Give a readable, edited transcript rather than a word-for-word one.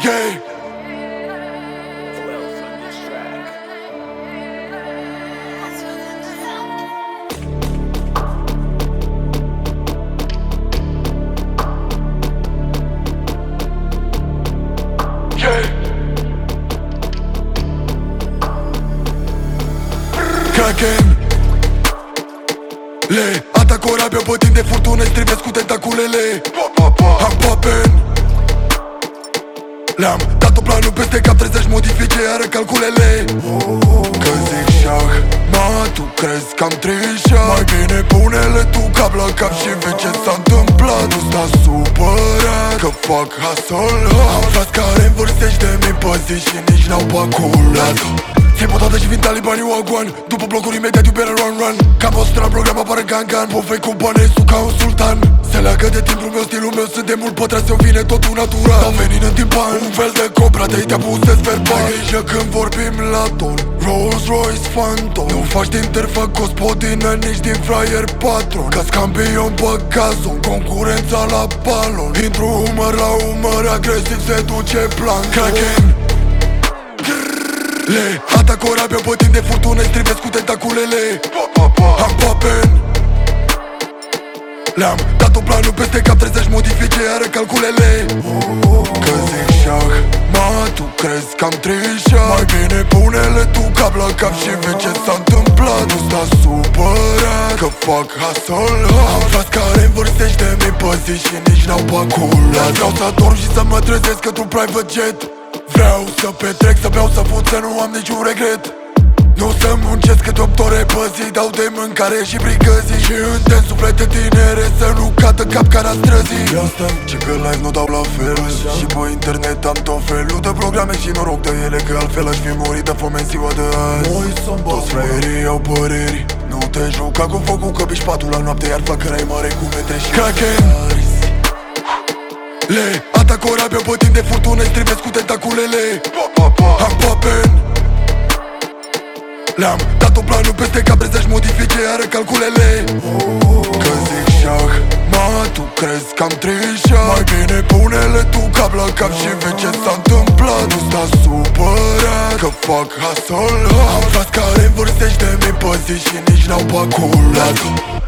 Yeah. Kraken Le atac o rabia bătind de furtună, strivesc cu tentaculele. Am papen Le-am dat-o planul peste cap, trebuie să-și modifice iară calculele. Că zic șah, ma, tu crezi că am trișat? Mai bine pune-le tu cap la cap și vezi ce s-a întâmplat. Nu sta supărat că fac hustle. Am frați care învârstești de mii pe zi și nici n-au baculat. Țin potată și vin talibanii Wagwan. După blocuri imediat iubere run Cam 100 la program apare gangan. Povei cu bănesul ca un sultan. Se leagă de timpul meu, stilul meu. Sunt de mult pătrat, se-o vine totul natural. Dau venin în timpan, un fel de cobra. Te-i abuzez verbal. Ai grijă când vorbim la ton. Rolls Royce Phantom. Nu faci din terfă gospodină, nici din fraier patron. Ca-s campion pe gazon, concurența la balon. Intru umăr la umăr, agresiv se duce plan. Kraken Le atac o rabia bătind de furtună, strivesc cu tentaculele. Am papen Le-am dat-o planul peste cap, trebuie să-și modifice iară calculele. Că zic șah, ma, tu crezi că am trișat? Mai bine pune-le tu cap la cap și vezi ce s-a întâmplat. Nu sta supărat că fac hustle. Am frați care învârstești de mii pe zi și nici n-au baculat. Vreau să dorm și să mă trezesc într-un private jet. Vreau să petrec, să beau, să fut, să nu am niciun regret. Nu să muncesc câte 8 ore pe zi, dau de mâncare și brigăzii. Și îndemn suflete tinere să nu cadă cap-cara străzii. De asta ce pe live nu dau la fel. Și pe internet am tot felul de programe și noroc de ele, că altfel aș fi murit de foame în ziua de azi. Toți fraierii au păreri. Nu te juca cu focul, că biși patul la noapte, iar flacăra-i mare cu metre și Kraken Le atac o rabia bătind de furtună, strivesc cu tentaculele. Am papen Le-am dat-o planul peste cap, trebuie să-și modifice iară calculele. Că zic șah, ma, tu crezi că am trișat? Mai bine pune-le tu cap la cap și vezi ce s-a întâmplat. Nu sta supărat că fac hustle. Am frați care învârstești de mii pe zi și nici n-au baculat.